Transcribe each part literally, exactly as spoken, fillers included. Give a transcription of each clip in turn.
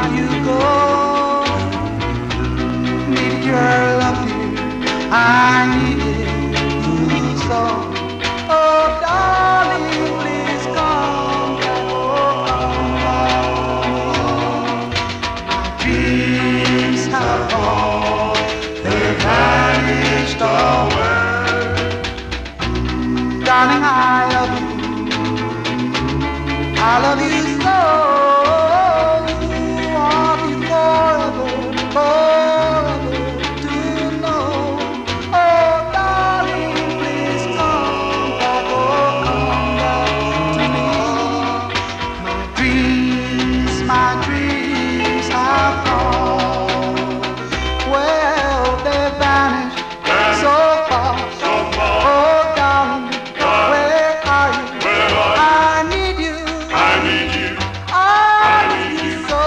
you go. Need your love, dear. I need you so. Oh, darling, please come back. Oh, come back. Dreams have gone. They vanished away. Darling, I love you. I love you so. Want you forever, forever to know. Oh, darling, please come back. Oh, come back to me. My dreams, my dreams have gone. Well, they vanished so far. Oh, darling, where are you? I need you. I need you. I need you so.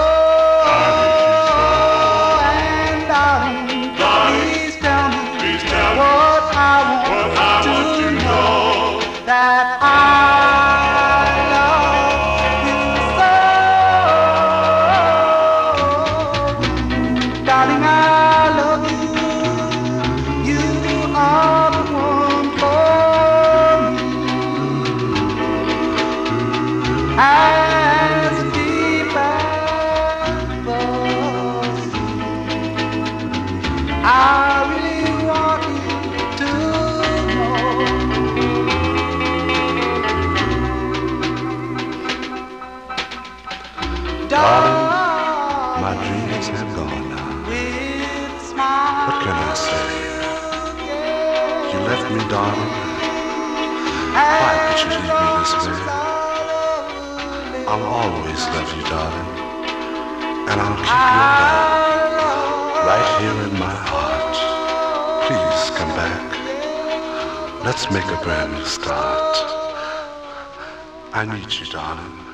And darling, please tell me Please tell me what I want what I to want to know. know. That I love you so. Darling, I love you. You are the one for me. As deep as the sea, I really want you to know. Darling, my dreams have gone now. With smiles, What can I say? You left me, darling. Why could you leave me this way? I'll always love you, darling. And I'll keep your love right here in my heart. Please come back. Let's make a brand new start. I need you, darling.